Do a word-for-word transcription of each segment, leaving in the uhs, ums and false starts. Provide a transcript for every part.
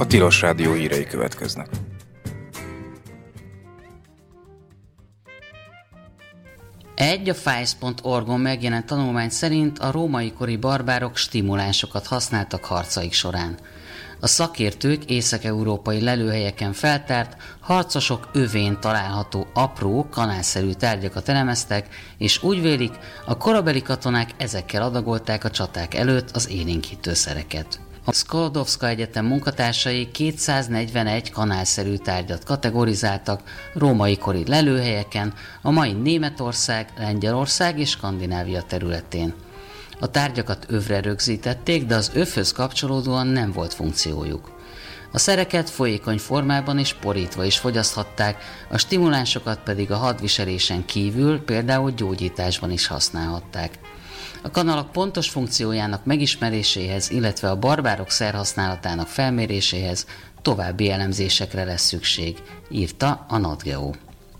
Tilos Rádió hírei következnek. Egy a fájsz pont org-on megjelent tanulmány szerint a római kori barbárok stimulánsokat használtak harcaik során. A szakértők észak-európai lelőhelyeken feltárt, harcosok övén található apró, kanálszerű tárgyakat elemeztek, és úgy vélik, a korabeli katonák ezekkel adagolták a csaták előtt az élénkítőszereket. A Sklodowska Egyetem munkatársai kétszáznegyvenegy kanálszerű tárgyat kategorizáltak római kori lelőhelyeken, a mai Németország, Lengyelország és Skandinávia területén. A tárgyakat övre rögzítették, de az övhöz kapcsolódóan nem volt funkciójuk. A szereket folyékony formában és porítva is fogyaszthatták, a stimulánsokat pedig a hadviselésen kívül, például gyógyításban is használhatták. A kanalak pontos funkciójának megismeréséhez, illetve a barbárok szerhasználatának felméréséhez további elemzésekre lesz szükség, írta a NatGeo.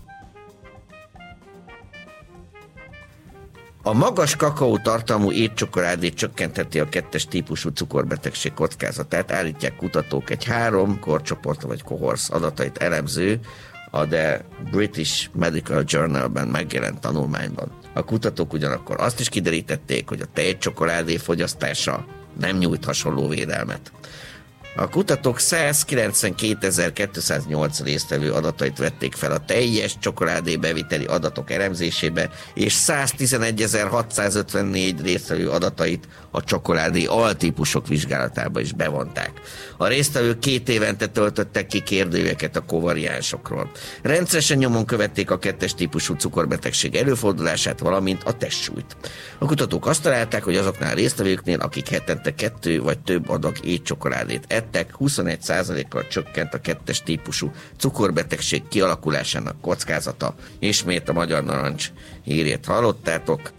A magas kakaótartalmú étcsokoládé csökkentheti a kettes típusú cukorbetegség kockázatát, állítják kutatók egy három korcsoport vagy kohorsz adatait elemző, a The British Medical Journal-ben megjelent tanulmányban. A kutatók ugyanakkor azt is kiderítették, hogy a tejcsokoládé fogyasztása nem nyújt hasonló védelmet. A kutatók százkilencvenkétezer-kétszáznyolc résztvevő adatait vették fel a teljes csokoládé beviteli adatok elemzésébe, és száztizenegyezer-hatszázötvennégy résztvevő adatait a csokoládé altípusok vizsgálatába is bevonták. A résztvevők két évente töltöttek ki kérdőjeket a kovariánsokról. Rendszeresen nyomon követték a kettes típusú cukorbetegség előfordulását, valamint a testsúlyt. A kutatók azt találták, hogy azoknál a résztvevőknél, akik hetente kettő vagy több adag étcsokoládét ettek, huszonegy százalékkal csökkent a kettes típusú cukorbetegség kialakulásának kockázata. Ismét a Magyar Narancs hírét hallottátok.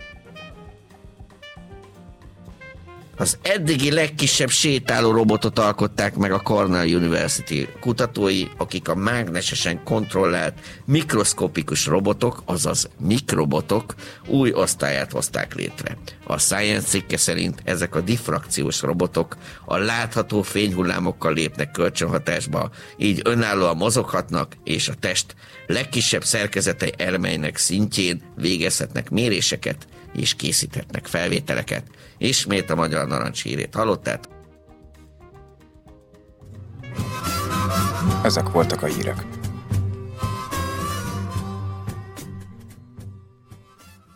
Az eddigi legkisebb sétáló robotot alkották meg a Cornell University kutatói, akik a mágnesesen kontrollált mikroszkopikus robotok, azaz mikrobotok új osztályát hozták létre. A Science cikke szerint ezek a diffrakciós robotok a látható fényhullámokkal lépnek kölcsönhatásba, így önállóan mozoghatnak, és a test legkisebb szerkezetei elmeinek szintjén végezhetnek méréseket, és készíthetnek felvételeket. Ismét a Magyar Narancs hírét hallották. Ezek voltak a hírek.